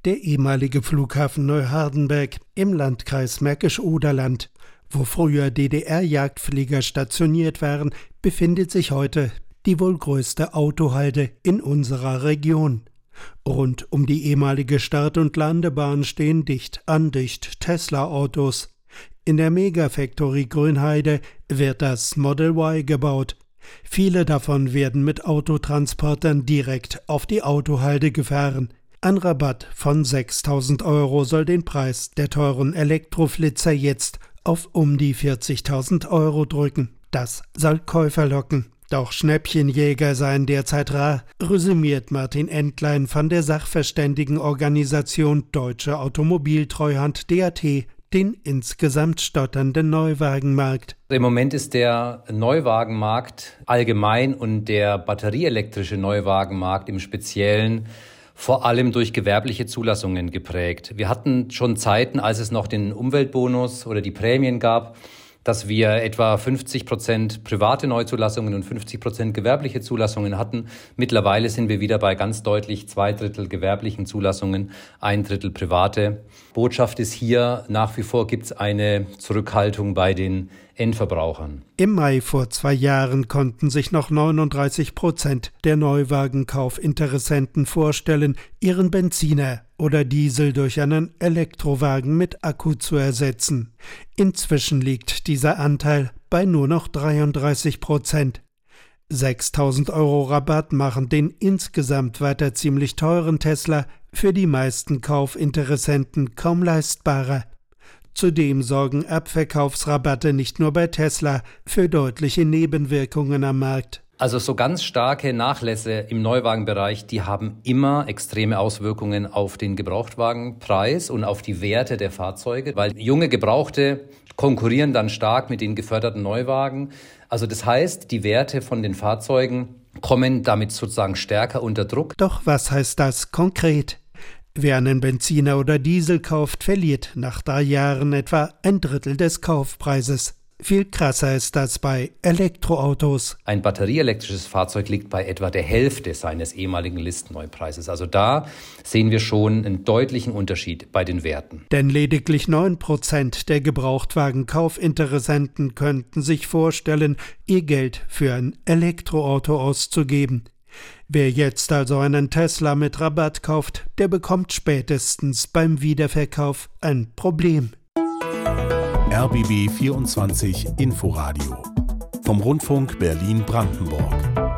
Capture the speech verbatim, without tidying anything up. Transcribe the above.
Der ehemalige Flughafen Neuhardenberg im Landkreis Märkisch-Oderland, wo früher D D R-Jagdflieger stationiert waren, befindet sich heute die wohl größte Autohalde in unserer Region. Rund um die ehemalige Start- und Landebahn stehen dicht an dicht Tesla-Autos. In der Megafactory Grünheide wird das Model Y gebaut. Viele davon werden mit Autotransportern direkt auf die Autohalde gefahren. Ein Rabatt von sechstausend Euro soll den Preis der teuren Elektroflitzer jetzt auf um die vierzigtausend Euro drücken. Das soll Käufer locken. Doch Schnäppchenjäger seien derzeit rar, resümiert Martin Entlein von der Sachverständigenorganisation Deutsche Automobiltreuhand D A T den insgesamt stotternden Neuwagenmarkt. Im Moment ist der Neuwagenmarkt allgemein und der batterieelektrische Neuwagenmarkt im Speziellen vor allem durch gewerbliche Zulassungen geprägt. Wir hatten schon Zeiten, als es noch den Umweltbonus oder die Prämien gab, dass wir etwa fünfzig Prozent private Neuzulassungen und fünfzig Prozent gewerbliche Zulassungen hatten. Mittlerweile sind wir wieder bei ganz deutlich zwei Drittel gewerblichen Zulassungen, ein Drittel private. Botschaft ist hier, nach wie vor gibt es eine Zurückhaltung bei den Endverbrauchern. Im Mai vor zwei Jahren konnten sich noch neununddreißig Prozent der Neuwagenkaufinteressenten vorstellen, ihren Benziner oder Diesel durch einen Elektrowagen mit Akku zu ersetzen. Inzwischen liegt dieser Anteil bei nur noch dreiunddreißig Prozent. sechstausend Euro Rabatt machen den insgesamt weiter ziemlich teuren Tesla für die meisten Kaufinteressenten kaum leistbarer. Zudem sorgen Abverkaufsrabatte nicht nur bei Tesla für deutliche Nebenwirkungen am Markt. Also so ganz starke Nachlässe im Neuwagenbereich, die haben immer extreme Auswirkungen auf den Gebrauchtwagenpreis und auf die Werte der Fahrzeuge, weil junge Gebrauchte konkurrieren dann stark mit den geförderten Neuwagen. Also das heißt, die Werte von den Fahrzeugen kommen damit sozusagen stärker unter Druck. Doch was heißt das konkret? Wer einen Benziner oder Diesel kauft, verliert nach drei Jahren etwa ein Drittel des Kaufpreises. Viel krasser ist das bei Elektroautos. Ein batterieelektrisches Fahrzeug liegt bei etwa der Hälfte seines ehemaligen Listenneupreises. Also da sehen wir schon einen deutlichen Unterschied bei den Werten. Denn lediglich neun Prozent der Gebrauchtwagen-Kaufinteressenten könnten sich vorstellen, ihr Geld für ein Elektroauto auszugeben. Wer jetzt also einen Tesla mit Rabatt kauft, der bekommt spätestens beim Wiederverkauf ein Problem. R B B vierundzwanzig Inforadio vom Rundfunk Berlin-Brandenburg.